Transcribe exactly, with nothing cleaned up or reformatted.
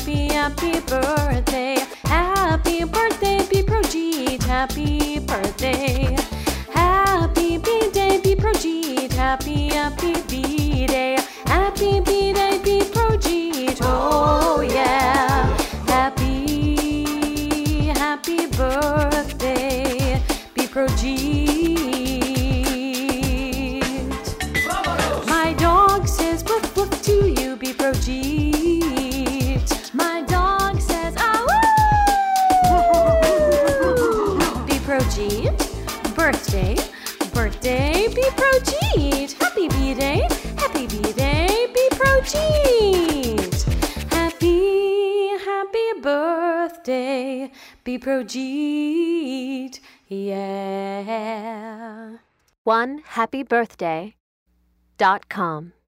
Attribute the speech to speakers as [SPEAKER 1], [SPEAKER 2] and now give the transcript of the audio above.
[SPEAKER 1] happy, happy birthday. Happy birthday, be Projeet. Happy birthday. Happy B-Day, be Projeet. Happy, happy B-Day. Happy B-Day, be Projeet. Oh yeah. Happy, happy birthday, be Projeet. My dog says woof woof to you, be Projeet. My dog says ah woo. Be Projeet. Birthday, birthday, be Projeet. Happy B-Day, happy B-Day, be Projeet. Happy, happy birthday, be Projeet. Yeah.
[SPEAKER 2] one happy birthday dot com